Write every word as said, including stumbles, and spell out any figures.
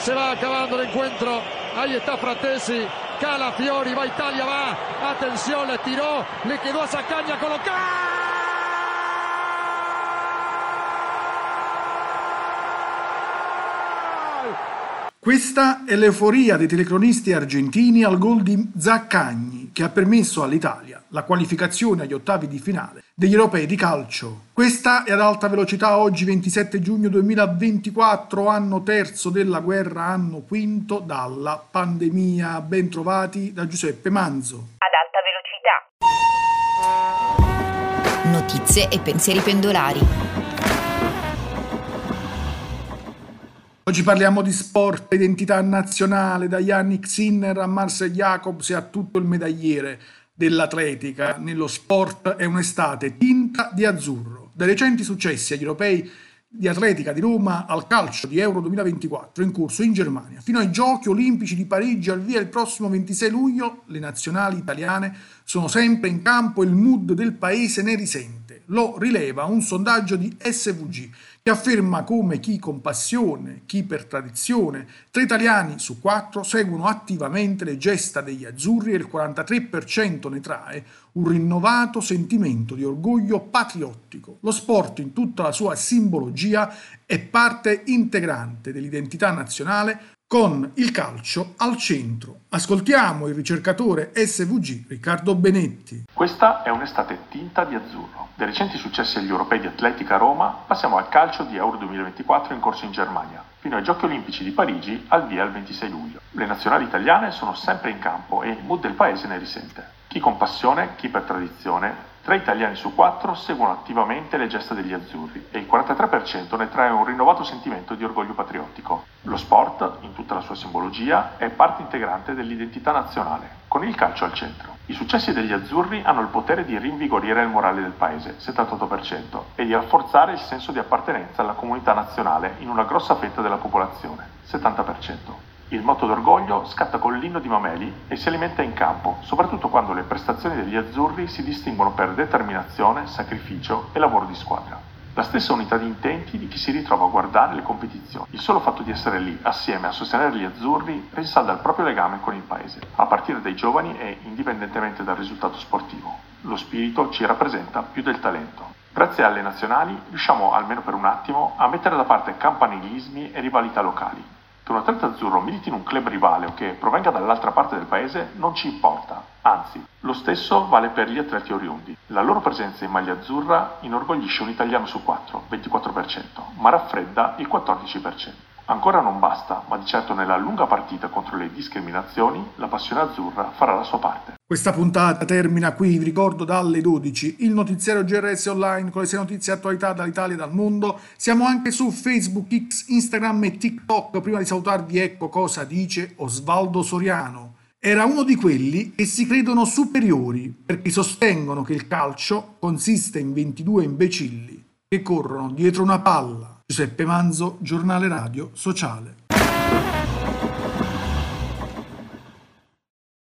se va acabando el encuentro. Ahí está Fratesi, Calafiori, va Italia, va, atención, le tiró, le quedó a Zaccagna, colocado. Questa è l'euforia dei telecronisti argentini al gol di Zaccagni, che ha permesso all'Italia la qualificazione agli ottavi di finale degli europei di calcio. Questa è Ad Alta Velocità, oggi ventisette giugno duemilaventiquattro, anno terzo della guerra, anno quinto dalla pandemia. Ben trovati da Giuseppe Manzo. Ad Alta Velocità. Notizie e pensieri pendolari. Oggi parliamo di sport, identità nazionale, da Yannick Sinner a Marcel Jacobs e a tutto il medagliere dell'atletica. Nello sport è un'estate tinta di azzurro. Dai recenti successi agli europei di atletica di Roma al calcio di Euro duemilaventiquattro in corso in Germania, fino ai Giochi Olimpici di Parigi al via il prossimo ventisei luglio, le nazionali italiane sono sempre in campo e il mood del paese ne risente. Lo rileva un sondaggio di S V G che afferma come chi con passione, chi per tradizione, tre italiani su quattro seguono attivamente le gesta degli azzurri e il quarantatré per cento ne trae un rinnovato sentimento di orgoglio patriottico. Lo sport in tutta la sua simbologia è parte integrante dell'identità nazionale, con il calcio al centro. Ascoltiamo il ricercatore S V G Riccardo Benetti. Questa è un'estate tinta di azzurro. Dai recenti successi agli europei di atletica a Roma passiamo al calcio di Euro duemilaventiquattro in corso in Germania, fino ai Giochi Olimpici di Parigi al via il ventisei luglio. Le nazionali italiane sono sempre in campo e il mood del paese ne risente. Chi con passione, chi per tradizione, tre italiani su quattro seguono attivamente le gesta degli azzurri e il quarantatré per cento ne trae un rinnovato sentimento di orgoglio patriottico. Lo sport, in tutta la sua simbologia, è parte integrante dell'identità nazionale, con il calcio al centro. I successi degli azzurri hanno il potere di rinvigorire il morale del paese, settantotto per cento, e di rafforzare il senso di appartenenza alla comunità nazionale in una grossa fetta della popolazione, settanta per cento. Il moto d'orgoglio scatta con l'inno di Mameli e si alimenta in campo, soprattutto quando le prestazioni degli azzurri si distinguono per determinazione, sacrificio e lavoro di squadra. La stessa unità di intenti di chi si ritrova a guardare le competizioni. Il solo fatto di essere lì, assieme a sostenere gli azzurri, rinsalda il proprio legame con il paese, a partire dai giovani e indipendentemente dal risultato sportivo. Lo spirito ci rappresenta più del talento. Grazie alle nazionali riusciamo, almeno per un attimo, a mettere da parte campanilismi e rivalità locali. Che un atleta azzurro militi in un club rivale o che provenga dall'altra parte del paese non ci importa, anzi, lo stesso vale per gli atleti oriundi. La loro presenza in maglia azzurra inorgoglisce un italiano su quattro, ventiquattro per cento, ma raffredda il quattordici per cento. Ancora non basta, ma di certo nella lunga partita contro le discriminazioni, la passione azzurra farà la sua parte. Questa puntata termina qui, vi ricordo dalle dodici, il notiziario G R S Online con le sei notizie e attualità dall'Italia e dal mondo. Siamo anche su Facebook, X, Instagram e TikTok. Prima di salutarvi ecco cosa dice Osvaldo Soriano. Era uno di quelli che si credono superiori perché sostengono che il calcio consiste in ventidue imbecilli che corrono dietro una palla. Giuseppe Manzo, giornale radio sociale.